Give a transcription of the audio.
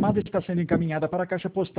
chamada está sendo encaminhada para a caixa postal